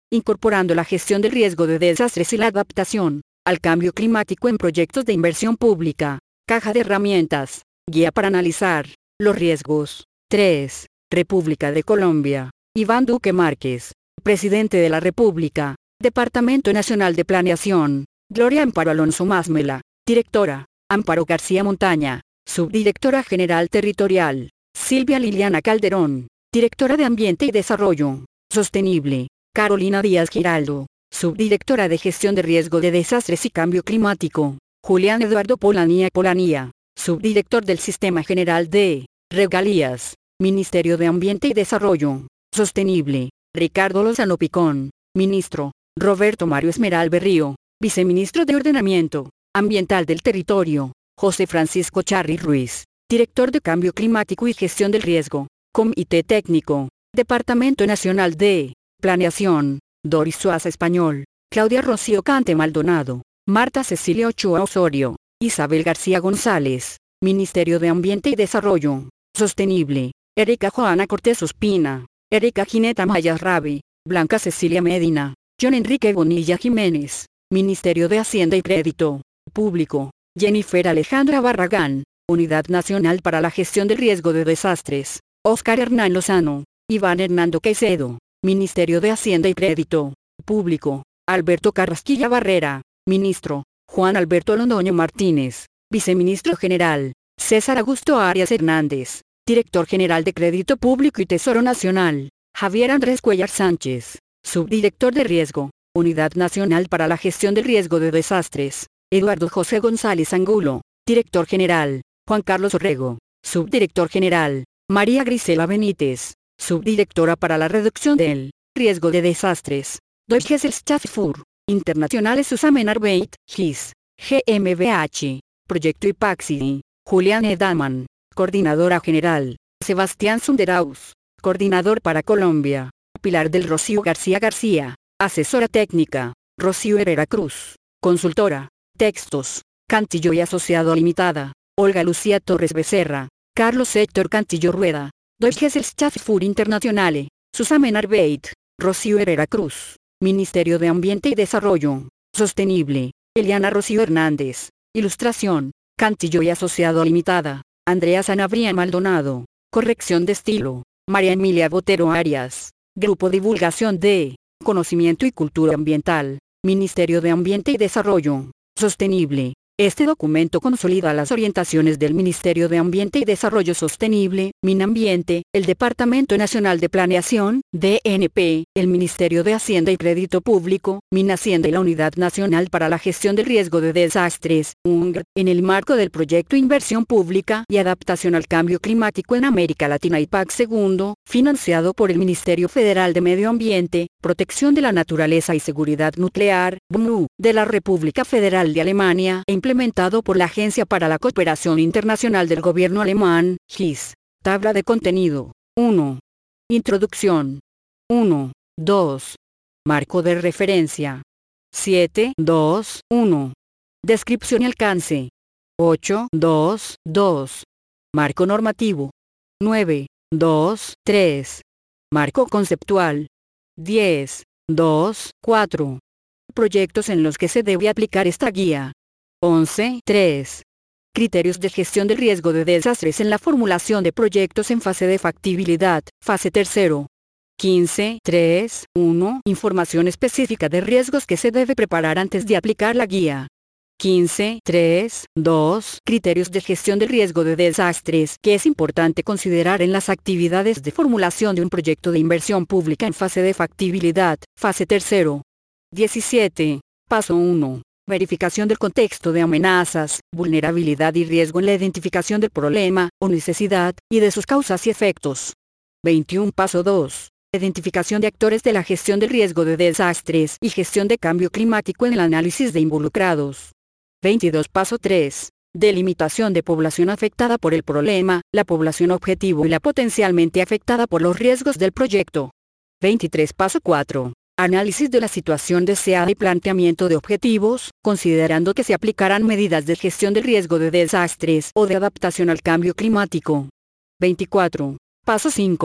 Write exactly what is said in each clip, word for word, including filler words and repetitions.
incorporando la gestión del riesgo de desastres y la adaptación al cambio climático en proyectos de inversión pública. Caja de herramientas, guía para analizar los riesgos. tres. República de Colombia. Iván Duque Márquez, Presidente de la República. Departamento Nacional de Planeación. Gloria Amparo Alonso Másmela, Directora. Amparo García Montaña, Subdirectora General Territorial. Silvia Liliana Calderón, Directora de Ambiente y Desarrollo Sostenible. Carolina Díaz Giraldo, Subdirectora de Gestión de Riesgo de Desastres y Cambio Climático. Julián Eduardo Polanía Polanía, Subdirector del Sistema General de Regalías, Ministerio de Ambiente y Desarrollo Sostenible. Ricardo Lozano Picón, Ministro. Roberto Mario Esmeral Berrío, Viceministro de Ordenamiento Ambiental del Territorio. José Francisco Charri Ruiz, Director de Cambio Climático y Gestión del Riesgo. Comité Técnico, Departamento Nacional de Planeación. Doris Suaza Español, Claudia Rocío Cante Maldonado, Marta Cecilia Ochoa Osorio, Isabel García González, Ministerio de Ambiente y Desarrollo Sostenible. Erika Joana Cortés Ospina, Erika Gineta Mayas Rabi, Blanca Cecilia Medina, John Enrique Bonilla Jiménez, Ministerio de Hacienda y Crédito Público. Jennifer Alejandra Barragán, Unidad Nacional para la Gestión del Riesgo de Desastres. Óscar Hernán Lozano, Iván Hernando Caicedo, Ministerio de Hacienda y Crédito Público. Alberto Carrasquilla Barrera, Ministro. Juan Alberto Londoño Martínez, Viceministro General. César Augusto Arias Hernández, Director General de Crédito Público y Tesoro Nacional. Javier Andrés Cuellar Sánchez, Subdirector de Riesgo, Unidad Nacional para la Gestión del Riesgo de Desastres. Eduardo José González Angulo, Director General. Juan Carlos Orrego, Subdirector General. María Grisela Benítez, Subdirectora para la Reducción del Riesgo de Desastres. Deutsche Gesellschaft für Internationale Zusammenarbeit, G I S, G M B H, Proyecto IPAXI. Julián Edaman, Coordinadora General. Sebastián Sunderaus, Coordinador para Colombia. Pilar del Rocío García García, Asesora Técnica. Rocío Herrera Cruz, Consultora. Textos, Cantillo y Asociado Limitada. Olga Lucía Torres Becerra, Carlos Héctor Cantillo Rueda. Deutsche Gesellschaft für Internationale Zusammenarbeit. Rocío Herrera Cruz, Ministerio de Ambiente y Desarrollo Sostenible. Eliana Rocío Hernández, Ilustración. Cantillo y Asociado Limitada. Andrea Sanabria Maldonado, Corrección de Estilo. María Emilia Botero Arias, Grupo Divulgación de Conocimiento y Cultura Ambiental. Ministerio de Ambiente y Desarrollo Sostenible. Este documento consolida las orientaciones del Ministerio de Ambiente y Desarrollo Sostenible, Minambiente, el Departamento Nacional de Planeación, D N P, el Ministerio de Hacienda y Crédito Público, Minhacienda y la Unidad Nacional para la Gestión del Riesgo de Desastres, U N G R, en el marco del proyecto Inversión Pública y Adaptación al Cambio Climático en América Latina I P A C segundo, financiado por el Ministerio Federal de Medio Ambiente, Protección de la Naturaleza y Seguridad Nuclear, B M U, de la República Federal de Alemania e implementado por la Agencia para la Cooperación Internacional del Gobierno Alemán, G I S. Tabla de contenido. uno. Introducción. uno, dos. Marco de referencia. siete, dos, uno. Descripción y alcance. ocho, dos, dos. Marco normativo. nueve, dos, tres. Marco conceptual. diez, dos, cuatro. Proyectos en los que se debe aplicar esta guía. once, tres. Criterios de gestión del riesgo de desastres en la formulación de proyectos en fase de factibilidad, fase tercero. quince, tres, uno. Información específica de riesgos que se debe preparar antes de aplicar la guía. quince, tres, dos. Criterios de gestión del riesgo de desastres que es importante considerar en las actividades de formulación de un proyecto de inversión pública en fase de factibilidad, fase tercero. diecisiete. Paso uno. Verificación del contexto de amenazas, vulnerabilidad y riesgo en la identificación del problema o necesidad, y de sus causas y efectos. veintiuno. Paso dos. Identificación de actores de la gestión del riesgo de desastres y gestión de cambio climático en el análisis de involucrados. veintidós. Paso tres. Delimitación de población afectada por el problema, la población objetivo y la potencialmente afectada por los riesgos del proyecto. veintitrés. Paso cuatro. Análisis de la situación deseada y planteamiento de objetivos, considerando que se aplicarán medidas de gestión del riesgo de desastres o de adaptación al cambio climático. veinticuatro. Paso cinco.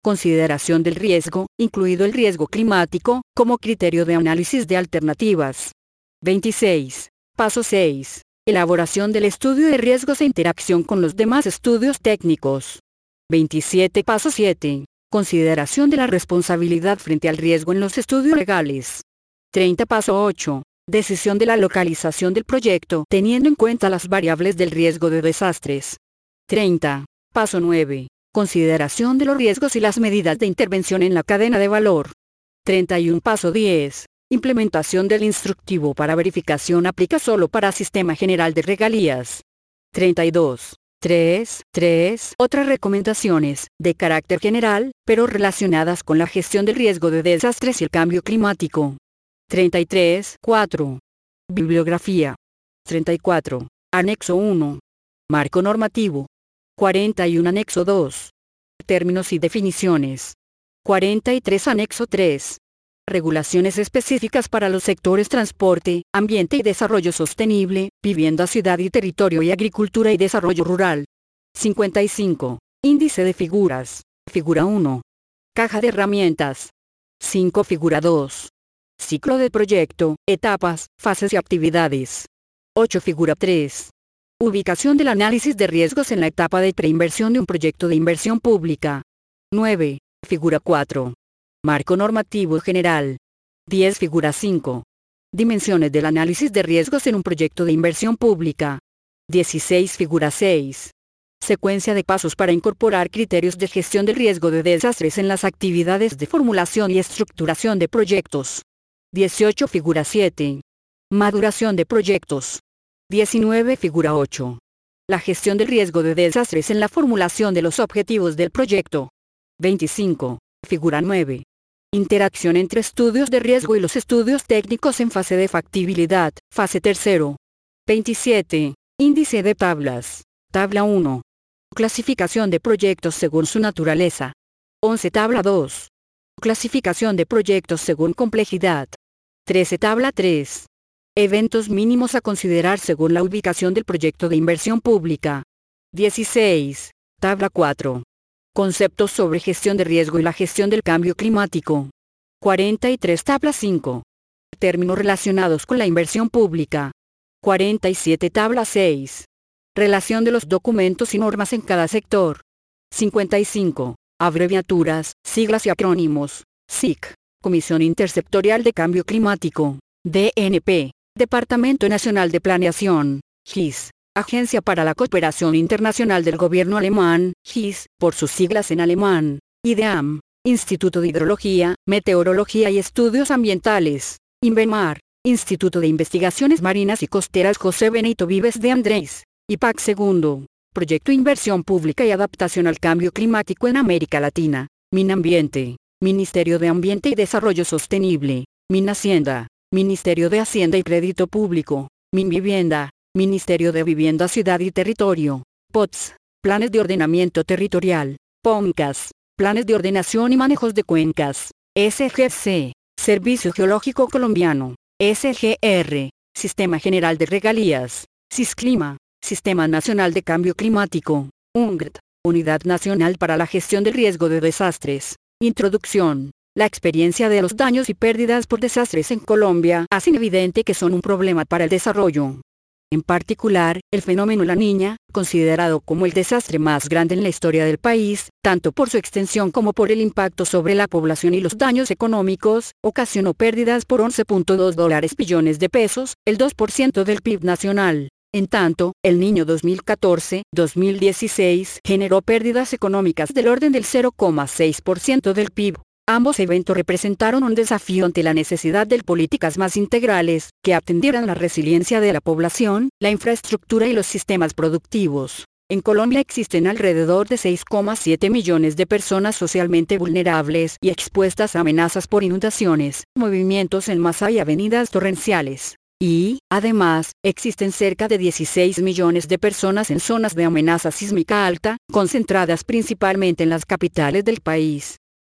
Consideración del riesgo, incluido el riesgo climático, como criterio de análisis de alternativas. veintiséis. Paso seis. Elaboración del estudio de riesgos e interacción con los demás estudios técnicos. veintisiete. Paso siete. Consideración de la responsabilidad frente al riesgo en los estudios legales. treinta. Paso ocho. Decisión de la localización del proyecto teniendo en cuenta las variables del riesgo de desastres. treinta. Paso nueve. Consideración de los riesgos y las medidas de intervención en la cadena de valor. treinta y uno. Paso diez. Implementación del instructivo para verificación aplica solo para Sistema General de Regalías. treinta y dos. tres. tres. Otras recomendaciones, de carácter general, pero relacionadas con la gestión del riesgo de desastres y el cambio climático. treinta y tres. cuatro. Bibliografía. treinta y cuatro. Anexo uno. Marco normativo. cuarenta y uno. Anexo dos. Términos y definiciones. cuarenta y tres. Anexo tres. Regulaciones específicas para los sectores transporte, ambiente y desarrollo sostenible, vivienda, ciudad y territorio y agricultura y desarrollo rural. cincuenta y cinco. Índice de figuras. Figura uno. Caja de herramientas. cinco. Figura dos. Ciclo de proyecto, etapas, fases y actividades. ocho. Figura tres. Ubicación del análisis de riesgos en la etapa de preinversión de un proyecto de inversión pública. nueve. Figura cuatro. Marco normativo general. diez. Figura cinco. Dimensiones del análisis de riesgos en un proyecto de inversión pública. dieciséis. Figura seis. Secuencia de pasos para incorporar criterios de gestión del riesgo de desastres en las actividades de formulación y estructuración de proyectos. dieciocho. Figura siete. Maduración de proyectos. diecinueve. Figura ocho. La gestión del riesgo de desastres en la formulación de los objetivos del proyecto. veinticinco. Figura nueve. Interacción entre estudios de riesgo y los estudios técnicos en fase de factibilidad, fase tercero. veintisiete. Índice de tablas. Tabla uno. Clasificación de proyectos según su naturaleza. once. Tabla dos. Clasificación de proyectos según complejidad. trece. Tabla tres. Eventos mínimos a considerar según la ubicación del proyecto de inversión pública. dieciséis. Tabla cuatro. Conceptos sobre gestión de riesgo y la gestión del cambio climático. cuarenta y tres. Tabla cinco. Términos relacionados con la inversión pública. cuarenta y siete. Tabla seis. Relación de los documentos y normas en cada sector. cincuenta y cinco. Abreviaturas, siglas y acrónimos. S I C. Comisión Intersectorial de Cambio Climático. D N P. Departamento Nacional de Planeación. G I S. Agencia para la Cooperación Internacional del Gobierno Alemán, G I S, por sus siglas en alemán. I D A M. Instituto de Hidrología, Meteorología y Estudios Ambientales. INVEMAR. Instituto de Investigaciones Marinas y Costeras José Benito Vives de Andrés. I P A C segundo. Proyecto Inversión Pública y Adaptación al Cambio Climático en América Latina. MinAmbiente. Ministerio de Ambiente y Desarrollo Sostenible. MinHacienda. Ministerio de Hacienda y Crédito Público. MinVivienda. Ministerio de Vivienda, Ciudad y Territorio. P O T S. Planes de Ordenamiento Territorial. POMCAS. Planes de Ordenación y Manejos de Cuencas. S G C. Servicio Geológico Colombiano. S G R. Sistema General de Regalías. SISCLIMA. Sistema Nacional de Cambio Climático. U N G T. Unidad Nacional para la Gestión del Riesgo de Desastres. Introducción. La experiencia de los daños y pérdidas por desastres en Colombia hacen evidente que son un problema para el desarrollo. En particular, el fenómeno La Niña, considerado como el desastre más grande en la historia del país, tanto por su extensión como por el impacto sobre la población y los daños económicos, ocasionó pérdidas por once punto dos billones de pesos, el dos por ciento del P I B nacional. En tanto, El Niño dos mil catorce a dos mil dieciséis generó pérdidas económicas del orden del cero coma seis por ciento del P I B. Ambos eventos representaron un desafío ante la necesidad de políticas más integrales, que atendieran la resiliencia de la población, la infraestructura y los sistemas productivos. En Colombia existen alrededor de seis coma siete millones de personas socialmente vulnerables y expuestas a amenazas por inundaciones, movimientos en masa y avenidas torrenciales. Y, además, existen cerca de dieciséis millones de personas en zonas de amenaza sísmica alta, concentradas principalmente en las capitales del país.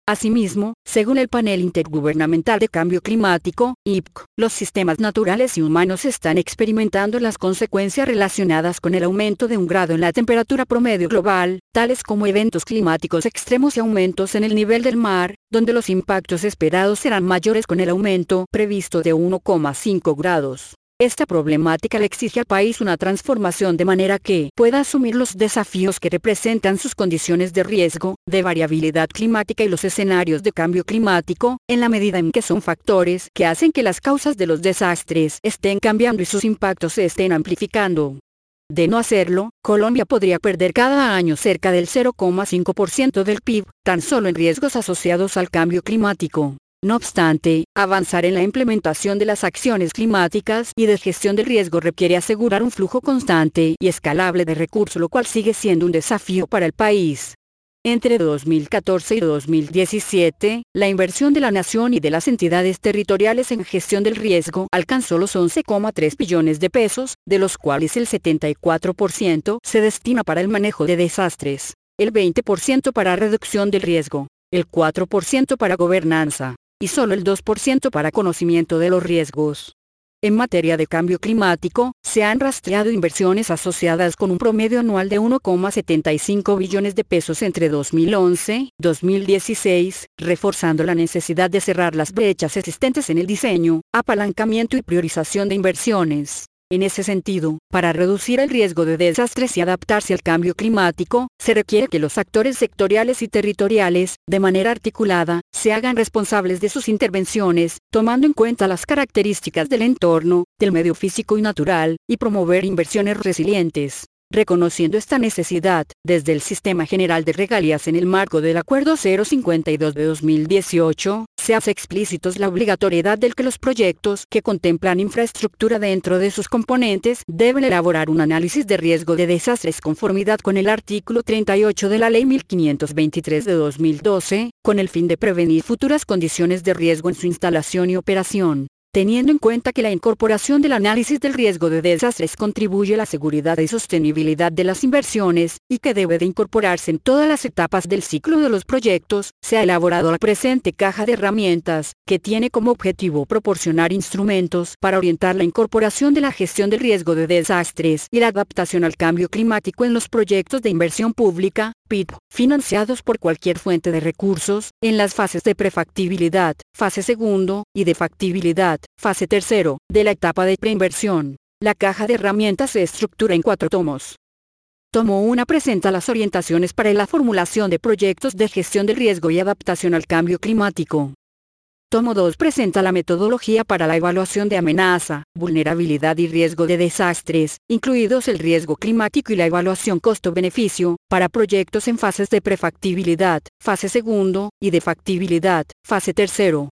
Asimismo, según el Panel Intergubernamental de Cambio Climático, I P C, los sistemas naturales y humanos están experimentando las consecuencias relacionadas con el aumento de un grado en la temperatura promedio global, tales como eventos climáticos extremos y aumentos en el nivel del mar, donde los impactos esperados serán mayores con el aumento previsto de uno coma cinco grados. Esta problemática le exige al país una transformación de manera que pueda asumir los desafíos que representan sus condiciones de riesgo, de variabilidad climática y los escenarios de cambio climático, en la medida en que son factores que hacen que las causas de los desastres estén cambiando y sus impactos se estén amplificando. De no hacerlo, Colombia podría perder cada año cerca del cero coma cinco por ciento del P I B, tan solo en riesgos asociados al cambio climático. No obstante, avanzar en la implementación de las acciones climáticas y de gestión del riesgo requiere asegurar un flujo constante y escalable de recursos, lo cual sigue siendo un desafío para el país. Entre dos mil catorce y dos mil diecisiete, la inversión de la nación y de las entidades territoriales en gestión del riesgo alcanzó los once coma tres billones de pesos, de los cuales el setenta y cuatro por ciento se destina para el manejo de desastres, el veinte por ciento para reducción del riesgo, el cuatro por ciento para gobernanza, y solo el dos por ciento para conocimiento de los riesgos. En materia de cambio climático, se han rastreado inversiones asociadas con un promedio anual de uno coma setenta y cinco billones de pesos entre dos mil once y dos mil dieciséis, reforzando la necesidad de cerrar las brechas existentes en el diseño, apalancamiento y priorización de inversiones. En ese sentido, para reducir el riesgo de desastres y adaptarse al cambio climático, se requiere que los actores sectoriales y territoriales, de manera articulada, se hagan responsables de sus intervenciones, tomando en cuenta las características del entorno, del medio físico y natural, y promover inversiones resilientes. Reconociendo esta necesidad, desde el Sistema General de Regalías en el marco del Acuerdo cero cincuenta y dos de dos mil dieciocho, se hace explícitos la obligatoriedad de que los proyectos que contemplan infraestructura dentro de sus componentes deben elaborar un análisis de riesgo de desastres conformidad con el artículo treinta y ocho de la Ley mil quinientos veintitrés de dos mil doce, con el fin de prevenir futuras condiciones de riesgo en su instalación y operación. Teniendo en cuenta que la incorporación del análisis del riesgo de desastres contribuye a la seguridad y sostenibilidad de las inversiones, y que debe de incorporarse en todas las etapas del ciclo de los proyectos, se ha elaborado la presente caja de herramientas, que tiene como objetivo proporcionar instrumentos para orientar la incorporación de la gestión del riesgo de desastres y la adaptación al cambio climático en los proyectos de inversión pública, P I P, financiados por cualquier fuente de recursos, en las fases de prefactibilidad, fase segundo, y de factibilidad, fase tercero, de la etapa de preinversión. La caja de herramientas se estructura en cuatro tomos. Tomo uno presenta las orientaciones para la formulación de proyectos de gestión del riesgo y adaptación al cambio climático. Tomo dos presenta la metodología para la evaluación de amenaza, vulnerabilidad y riesgo de desastres, incluidos el riesgo climático y la evaluación costo-beneficio, para proyectos en fases de prefactibilidad, fase segundo, y de factibilidad, fase tercero.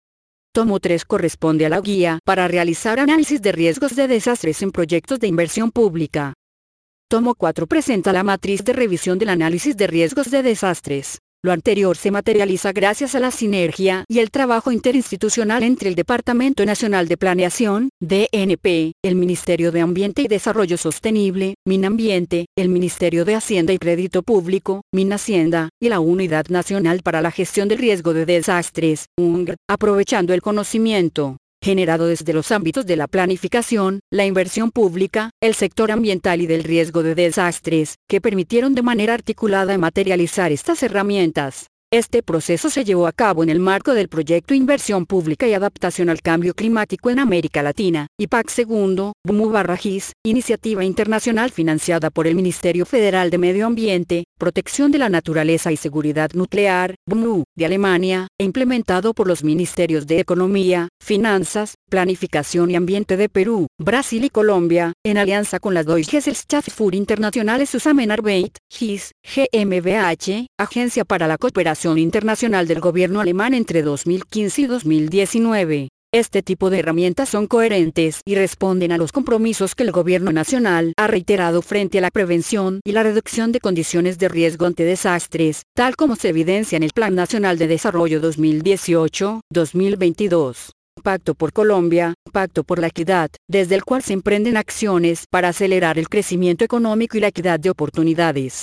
Tomo tres corresponde a la guía para realizar análisis de riesgos de desastres en proyectos de inversión pública. Tomo cuatro presenta la matriz de revisión del análisis de riesgos de desastres. Lo anterior se materializa gracias a la sinergia y el trabajo interinstitucional entre el Departamento Nacional de Planeación, D N P, el Ministerio de Ambiente y Desarrollo Sostenible, Minambiente, el Ministerio de Hacienda y Crédito Público, Minhacienda, y la Unidad Nacional para la Gestión del Riesgo de Desastres, U N G R, aprovechando el conocimiento generado desde los ámbitos de la planificación, la inversión pública, el sector ambiental y del riesgo de desastres, que permitieron de manera articulada materializar estas herramientas. Este proceso se llevó a cabo en el marco del proyecto Inversión Pública y Adaptación al Cambio Climático en América Latina, I P A C segundo, B M U-G I S, iniciativa internacional financiada por el Ministerio Federal de Medio Ambiente, Protección de la Naturaleza y Seguridad Nuclear, B M U, de Alemania, e implementado por los Ministerios de Economía, Finanzas, Planificación y Ambiente de Perú, Brasil y Colombia, en alianza con la Deutsche Gesellschaft für internationale Zusammenarbeit, G I S, G M B H, Agencia para la Cooperación Internacional del Gobierno alemán entre dos mil quince y dos mil diecinueve. Este tipo de herramientas son coherentes y responden a los compromisos que el Gobierno nacional ha reiterado frente a la prevención y la reducción de condiciones de riesgo ante desastres, tal como se evidencia en el Plan Nacional de Desarrollo dos mil dieciocho a dos mil veintidós. Pacto por Colombia, Pacto por la Equidad, desde el cual se emprenden acciones para acelerar el crecimiento económico y la equidad de oportunidades.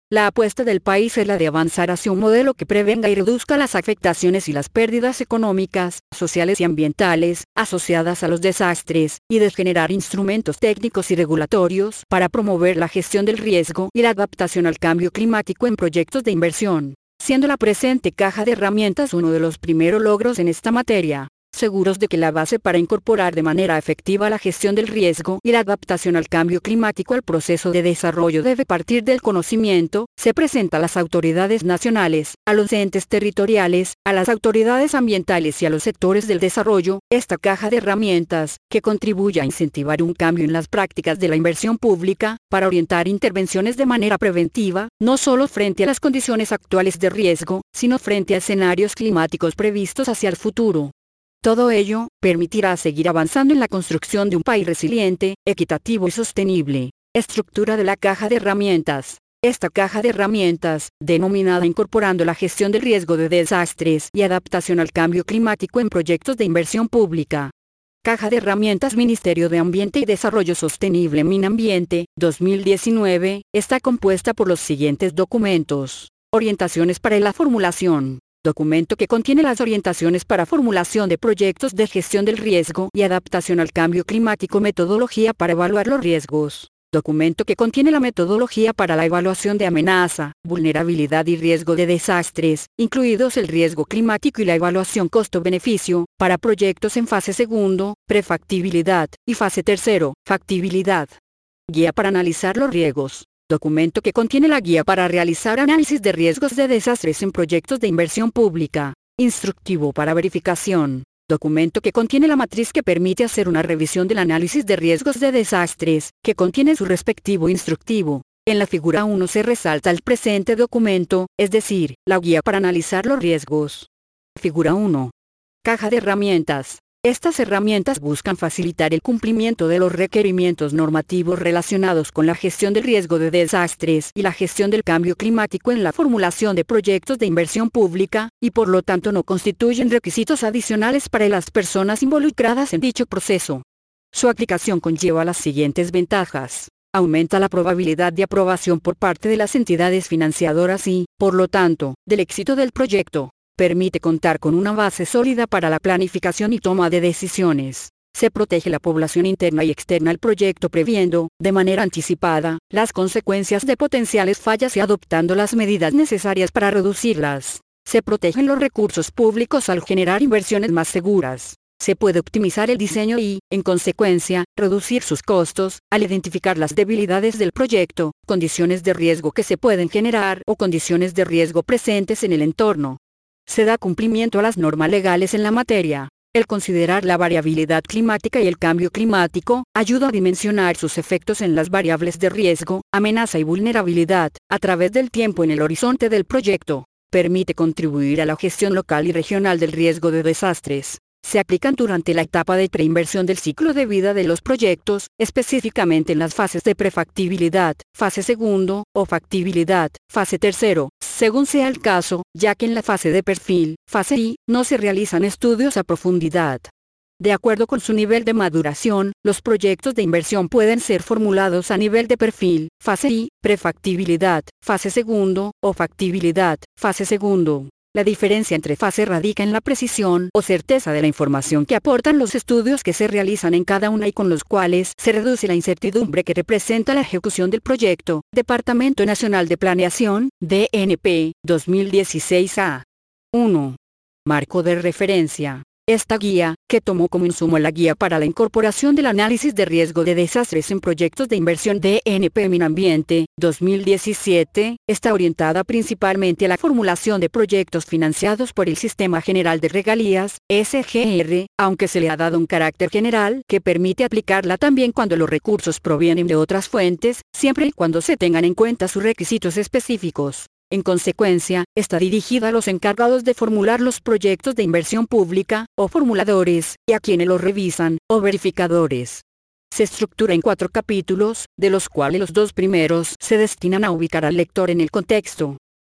La apuesta del país es la de avanzar hacia un modelo que prevenga y reduzca las afectaciones y las pérdidas económicas, sociales y ambientales, asociadas a los desastres, y de generar instrumentos técnicos y regulatorios para promover la gestión del riesgo y la adaptación al cambio climático en proyectos de inversión, siendo la presente caja de herramientas uno de los primeros logros en esta materia. Seguros de que la base para incorporar de manera efectiva la gestión del riesgo y la adaptación al cambio climático al proceso de desarrollo debe partir del conocimiento, se presenta a las autoridades nacionales, a los entes territoriales, a las autoridades ambientales y a los sectores del desarrollo, esta caja de herramientas, que contribuye a incentivar un cambio en las prácticas de la inversión pública, para orientar intervenciones de manera preventiva, no solo frente a las condiciones actuales de riesgo, sino frente a escenarios climáticos previstos hacia el futuro. Todo ello permitirá seguir avanzando en la construcción de un país resiliente, equitativo y sostenible. Estructura de la caja de herramientas. Esta caja de herramientas, denominada Incorporando la gestión del riesgo de desastres y adaptación al cambio climático en proyectos de inversión pública. Caja de herramientas Ministerio de Ambiente y Desarrollo Sostenible Minambiente, dos mil diecinueve, está compuesta por los siguientes documentos. Orientaciones para la formulación. Documento que contiene las orientaciones para formulación de proyectos de gestión del riesgo y adaptación al cambio climático. Metodología para evaluar los riesgos. Documento que contiene la metodología para la evaluación de amenaza, vulnerabilidad y riesgo de desastres, incluidos el riesgo climático y la evaluación costo-beneficio, para proyectos en fase segundo, prefactibilidad, y fase tercero, factibilidad. Guía para analizar los riesgos. Documento que contiene la guía para realizar análisis de riesgos de desastres en proyectos de inversión pública. Instructivo para verificación. Documento que contiene la matriz que permite hacer una revisión del análisis de riesgos de desastres, que contiene su respectivo instructivo. En la figura uno se resalta el presente documento, es decir, la guía para analizar los riesgos. Figura uno. Caja de herramientas. Estas herramientas buscan facilitar el cumplimiento de los requerimientos normativos relacionados con la gestión del riesgo de desastres y la gestión del cambio climático en la formulación de proyectos de inversión pública, y por lo tanto no constituyen requisitos adicionales para las personas involucradas en dicho proceso. Su aplicación conlleva las siguientes ventajas. Aumenta la probabilidad de aprobación por parte de las entidades financiadoras y, por lo tanto, del éxito del proyecto. Permite contar con una base sólida para la planificación y toma de decisiones. Se protege la población interna y externa al proyecto previendo, de manera anticipada, las consecuencias de potenciales fallas y adoptando las medidas necesarias para reducirlas. Se protegen los recursos públicos al generar inversiones más seguras. Se puede optimizar el diseño y, en consecuencia, reducir sus costos, al identificar las debilidades del proyecto, condiciones de riesgo que se pueden generar o condiciones de riesgo presentes en el entorno. Se da cumplimiento a las normas legales en la materia. El considerar la variabilidad climática y el cambio climático ayuda a dimensionar sus efectos en las variables de riesgo, amenaza y vulnerabilidad, a través del tiempo en el horizonte del proyecto. Permite contribuir a la gestión local y regional del riesgo de desastres. Se aplican durante la etapa de preinversión del ciclo de vida de los proyectos, específicamente en las fases de prefactibilidad, fase segundo, o factibilidad, fase tercero, según sea el caso, ya que en la fase de perfil, fase I, no se realizan estudios a profundidad. De acuerdo con su nivel de maduración, los proyectos de inversión pueden ser formulados a nivel de perfil, fase I, prefactibilidad, fase segundo, o factibilidad, fase segundo. La diferencia entre fase radica en la precisión o certeza de la información que aportan los estudios que se realizan en cada una y con los cuales se reduce la incertidumbre que representa la ejecución del proyecto. Departamento Nacional de Planeación, D N P, dos mil dieciséis A. uno. Marco de referencia. Esta guía, que tomó como insumo la guía para la incorporación del análisis de riesgo de desastres en proyectos de inversión D N P Minambiente, dos mil diecisiete, está orientada principalmente a la formulación de proyectos financiados por el Sistema General de Regalías, S G R, aunque se le ha dado un carácter general que permite aplicarla también cuando los recursos provienen de otras fuentes, siempre y cuando se tengan en cuenta sus requisitos específicos. En consecuencia, está dirigida a los encargados de formular los proyectos de inversión pública, o formuladores, y a quienes los revisan, o verificadores. Se estructura en cuatro capítulos, de los cuales los dos primeros se destinan a ubicar al lector en el contexto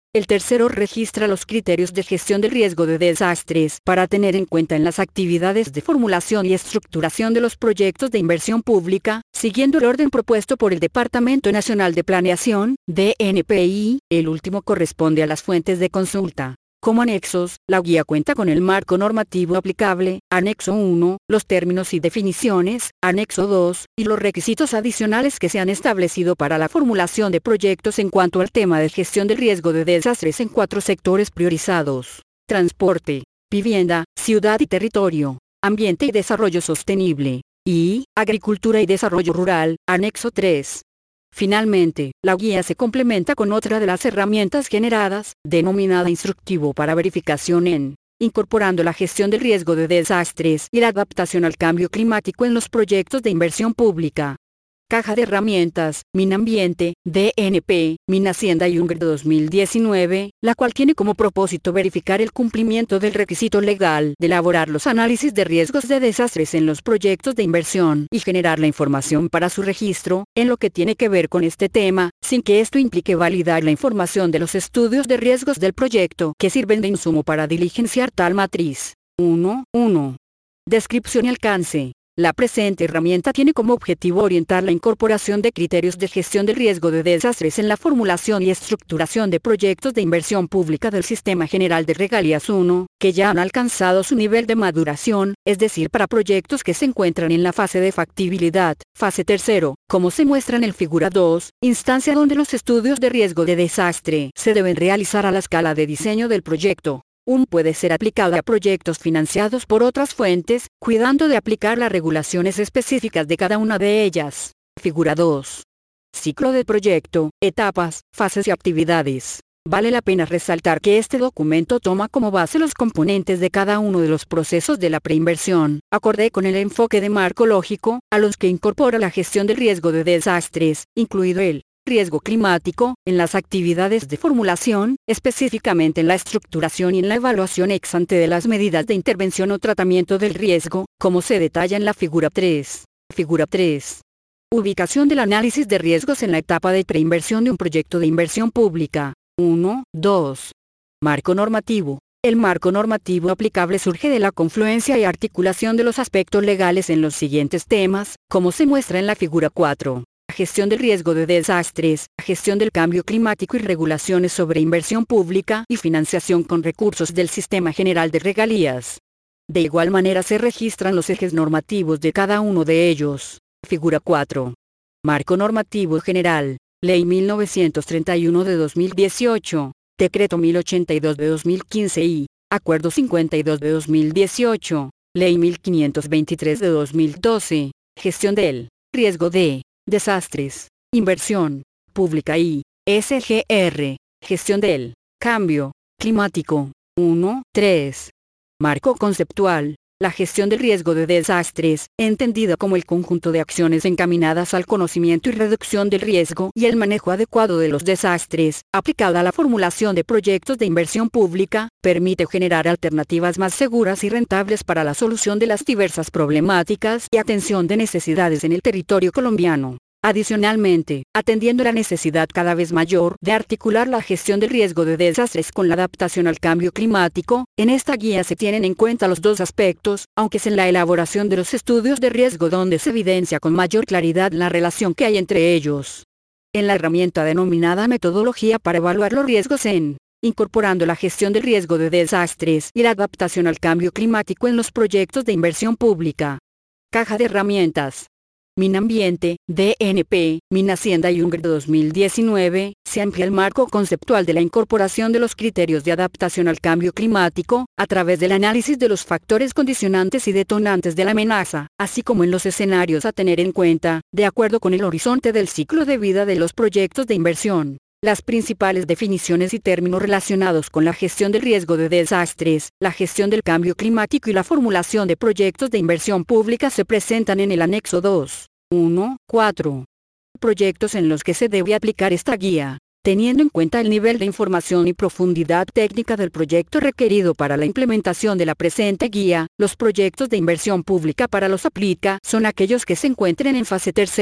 El tercero registra los criterios de gestión del riesgo de desastres para tener en cuenta en las actividades de formulación y estructuración de los proyectos de inversión pública, siguiendo el orden propuesto por el Departamento Nacional de Planeación, D N P I. El último corresponde a las fuentes de consulta. Como anexos, la guía cuenta con el marco normativo aplicable, anexo uno, los términos y definiciones, anexo dos, y los requisitos adicionales que se han establecido para la formulación de proyectos en cuanto al tema de gestión del riesgo de desastres en cuatro sectores priorizados: transporte, vivienda, ciudad y territorio, ambiente y desarrollo sostenible, y agricultura y desarrollo rural, anexo tres. Finalmente, la guía se complementa con otra de las herramientas generadas, denominada Instructivo para verificación en, incorporando la gestión del riesgo de desastres y la adaptación al cambio climático en los proyectos de inversión pública. Caja de Herramientas, Minambiente, D N P, Minhacienda y UNGR dos mil diecinueve, la cual tiene como propósito verificar el cumplimiento del requisito legal de elaborar los análisis de riesgos de desastres en los proyectos de inversión y generar la información para su registro, en lo que tiene que ver con este tema, sin que esto implique validar la información de los estudios de riesgos del proyecto que sirven de insumo para diligenciar tal matriz. uno. uno. Descripción y alcance. La presente herramienta tiene como objetivo orientar la incorporación de criterios de gestión del riesgo de desastres en la formulación y estructuración de proyectos de inversión pública del Sistema General de Regalías uno, que ya han alcanzado su nivel de maduración, es decir, para proyectos que se encuentran en la fase de factibilidad, fase tercero, como se muestra en el figura dos, instancia donde los estudios de riesgo de desastre se deben realizar a la escala de diseño del proyecto. uno puede ser aplicado a proyectos financiados por otras fuentes, cuidando de aplicar las regulaciones específicas de cada una de ellas. Figura dos. Ciclo de proyecto, etapas, fases y actividades. Vale la pena resaltar que este documento toma como base los componentes de cada uno de los procesos de la preinversión, acorde con el enfoque de marco lógico, a los que incorpora la gestión del riesgo de desastres, incluido el riesgo climático, en las actividades de formulación, específicamente en la estructuración y en la evaluación ex ante de las medidas de intervención o tratamiento del riesgo, como se detalla en la figura tres. Figura tres. Ubicación del análisis de riesgos en la etapa de preinversión de un proyecto de inversión pública. uno. dos. Marco normativo. El marco normativo aplicable surge de la confluencia y articulación de los aspectos legales en los siguientes temas, como se muestra en la figura cuatro. Gestión del riesgo de desastres, gestión del cambio climático y regulaciones sobre inversión pública y financiación con recursos del Sistema General de Regalías. De igual manera se registran los ejes normativos de cada uno de ellos. Figura cuatro. Marco normativo general. Ley mil novecientos treinta y uno de dos mil dieciocho, Decreto mil ochenta y dos de dos mil quince y Acuerdo cincuenta y dos de dos mil dieciocho, Ley mil quinientos veintitrés de dos mil doce, Gestión del riesgo de desastres, inversión pública y S G R, gestión del cambio climático. uno. tres. Marco conceptual. La gestión del riesgo de desastres, entendida como el conjunto de acciones encaminadas al conocimiento y reducción del riesgo y el manejo adecuado de los desastres, aplicada a la formulación de proyectos de inversión pública, permite generar alternativas más seguras y rentables para la solución de las diversas problemáticas y atención de necesidades en el territorio colombiano. Adicionalmente, atendiendo la necesidad cada vez mayor de articular la gestión del riesgo de desastres con la adaptación al cambio climático, en esta guía se tienen en cuenta los dos aspectos, aunque es en la elaboración de los estudios de riesgo donde se evidencia con mayor claridad la relación que hay entre ellos. En la herramienta denominada Metodología para evaluar los riesgos en, incorporando la gestión del riesgo de desastres y la adaptación al cambio climático en los proyectos de inversión pública. Caja de Herramientas. Minambiente, D N P, Minhacienda y UNGR dos mil diecinueve, se amplía el marco conceptual de la incorporación de los criterios de adaptación al cambio climático, a través del análisis de los factores condicionantes y detonantes de la amenaza, así como en los escenarios a tener en cuenta, de acuerdo con el horizonte del ciclo de vida de los proyectos de inversión. Las principales definiciones y términos relacionados con la gestión del riesgo de desastres, la gestión del cambio climático y la formulación de proyectos de inversión pública se presentan en el anexo dos. uno. cuatro. Proyectos en los que se debe aplicar esta guía. Teniendo en cuenta el nivel de información y profundidad técnica del proyecto requerido para la implementación de la presente guía, los proyectos de inversión pública para los aplica son aquellos que se encuentren en fase tercero,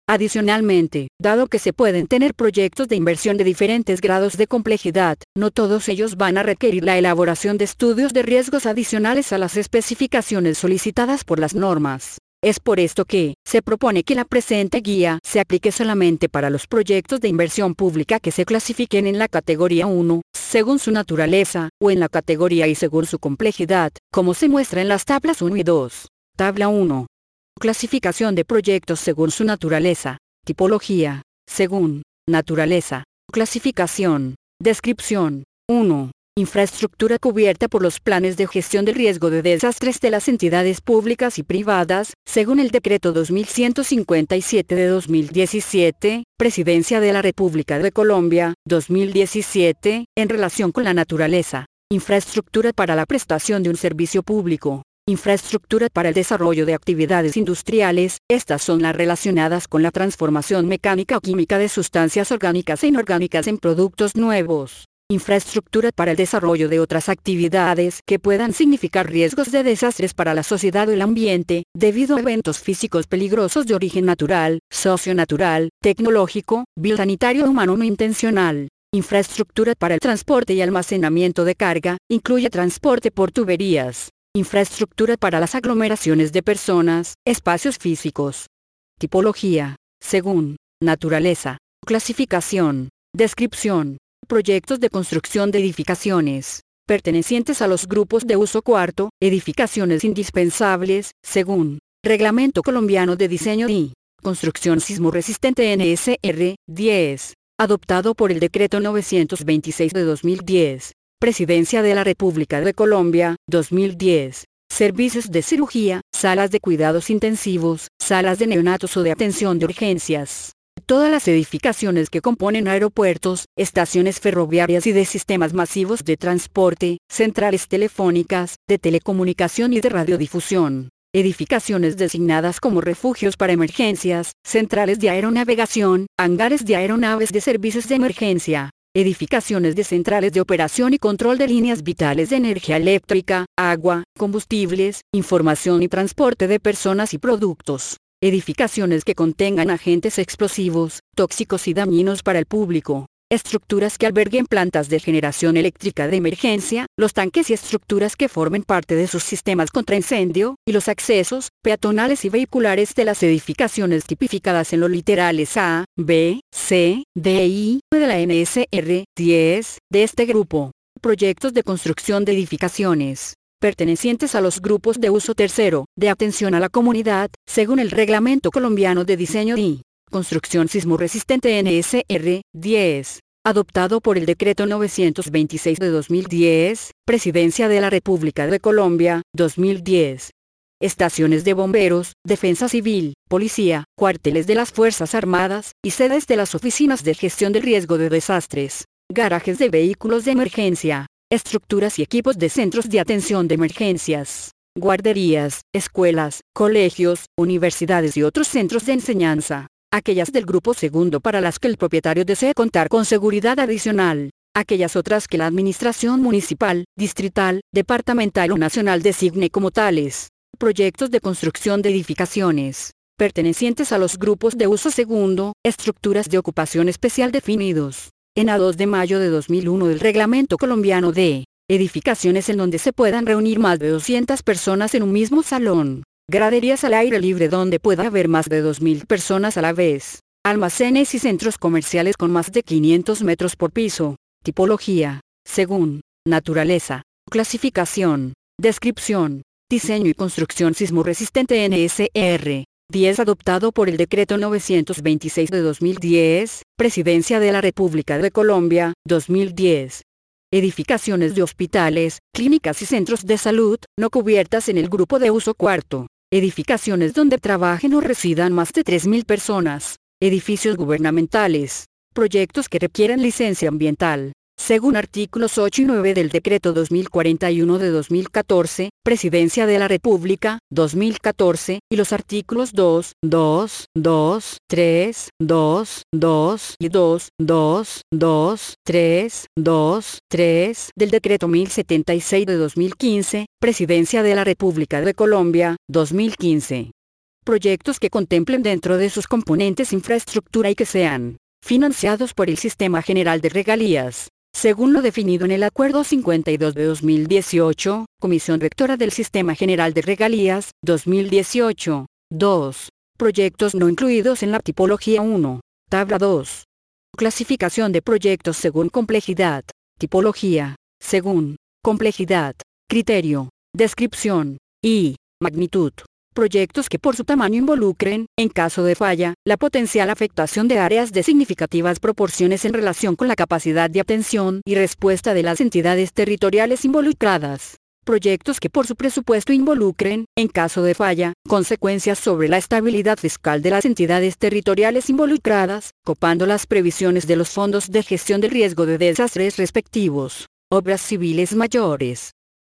Adicionalmente, dado que se pueden tener proyectos de inversión de diferentes grados de complejidad, no todos ellos van a requerir la elaboración de estudios de riesgos adicionales a las especificaciones solicitadas por las normas. Es por esto que, se propone que la presente guía se aplique solamente para los proyectos de inversión pública que se clasifiquen en la categoría uno, según su naturaleza, o en la categoría I según su complejidad, como se muestra en las tablas uno y dos. Tabla uno. Clasificación de proyectos según su naturaleza. Tipología. Según naturaleza. Clasificación. Descripción. uno. Infraestructura cubierta por los planes de gestión del riesgo de desastres de las entidades públicas y privadas, según el Decreto dos mil ciento cincuenta y siete de dos mil diecisiete, Presidencia de la República de Colombia, dos mil diecisiete, en relación con la naturaleza. Infraestructura para la prestación de un servicio público. Infraestructura para el desarrollo de actividades industriales, estas son las relacionadas con la transformación mecánica o química de sustancias orgánicas e inorgánicas en productos nuevos. Infraestructura para el desarrollo de otras actividades que puedan significar riesgos de desastres para la sociedad o el ambiente, debido a eventos físicos peligrosos de origen natural, socio-natural, tecnológico, biosanitario o humano no intencional. Infraestructura para el transporte y almacenamiento de carga, incluye transporte por tuberías. Infraestructura para las aglomeraciones de personas, espacios físicos. Tipología. Según naturaleza. Clasificación. Descripción. Proyectos de construcción de edificaciones, pertenecientes a los grupos de uso cuarto, edificaciones indispensables, según Reglamento Colombiano de Diseño y Construcción Sismo Resistente N S R diez, adoptado por el Decreto novecientos veintiséis de dos mil diez, Presidencia de la República de Colombia, dos mil diez. Servicios de cirugía, salas de cuidados intensivos, salas de neonatos o de atención de urgencias. Todas las edificaciones que componen aeropuertos, estaciones ferroviarias y de sistemas masivos de transporte, centrales telefónicas, de telecomunicación y de radiodifusión. Edificaciones designadas como refugios para emergencias, centrales de aeronavegación, hangares de aeronaves de servicios de emergencia. Edificaciones de centrales de operación y control de líneas vitales de energía eléctrica, agua, combustibles, información y transporte de personas y productos. Edificaciones que contengan agentes explosivos, tóxicos y dañinos para el público. Estructuras que alberguen plantas de generación eléctrica de emergencia, los tanques y estructuras que formen parte de sus sistemas contra incendio, y los accesos, peatonales y vehiculares de las edificaciones tipificadas en los literales A, B, C, D y I de la N S R diez, de este grupo. Proyectos de construcción de edificaciones pertenecientes a los grupos de uso tercero, de atención a la comunidad, según el Reglamento Colombiano de Diseño y Construcción Sismo Resistente N S R diez, adoptado por el Decreto novecientos veintiséis de dos mil diez, Presidencia de la República de Colombia, dos mil diez. Estaciones de bomberos, defensa civil, policía, cuarteles de las Fuerzas Armadas, y sedes de las oficinas de gestión del riesgo de desastres, garajes de vehículos de emergencia, estructuras y equipos de centros de atención de emergencias, guarderías, escuelas, colegios, universidades y otros centros de enseñanza. Aquellas del grupo segundo para las que el propietario desee contar con seguridad adicional. Aquellas otras que la administración municipal, distrital, departamental o nacional designe como tales. Proyectos de construcción de edificaciones pertenecientes a los grupos de uso segundo, estructuras de ocupación especial definidos en A dos de mayo de dos mil uno del Reglamento Colombiano de Edificaciones en donde se puedan reunir más de doscientas personas en un mismo salón. Graderías al aire libre donde pueda haber más de dos mil personas a la vez. Almacenes y centros comerciales con más de quinientos metros por piso. Tipología. Según naturaleza. Clasificación. Descripción. Diseño y construcción sismo resistente N S R diez adoptado por el Decreto novecientos veintiséis de dos mil diez, Presidencia de la República de Colombia, dos mil diez. Edificaciones de hospitales, clínicas y centros de salud, no cubiertas en el grupo de uso cuarto. Edificaciones donde trabajen o residan más de tres mil personas. Edificios gubernamentales. Proyectos que requieran licencia ambiental. Según artículos ocho y nueve del Decreto dos mil cuarenta y uno de dos mil catorce, Presidencia de la República, dos mil catorce, y los artículos dos, dos, dos, tres, dos, dos y dos, dos, dos, tres, dos, tres del Decreto mil setenta y seis de dos mil quince, Presidencia de la República de Colombia, dos mil quince. proyectos que contemplen dentro de sus componentes infraestructura y que sean financiados por el Sistema General de Regalías, según lo definido en el Acuerdo cincuenta y dos de dos mil dieciocho, Comisión Rectora del Sistema General de Regalías, dos mil dieciocho. dos. Proyectos no incluidos en la tipología uno. Tabla dos. Clasificación de proyectos según complejidad. Tipología. Según complejidad, criterio, descripción y magnitud. Proyectos que por su tamaño involucren, en caso de falla, la potencial afectación de áreas de significativas proporciones en relación con la capacidad de atención y respuesta de las entidades territoriales involucradas. Proyectos que por su presupuesto involucren, en caso de falla, consecuencias sobre la estabilidad fiscal de las entidades territoriales involucradas, copando las previsiones de los fondos de gestión del riesgo de desastres respectivos. Obras civiles mayores.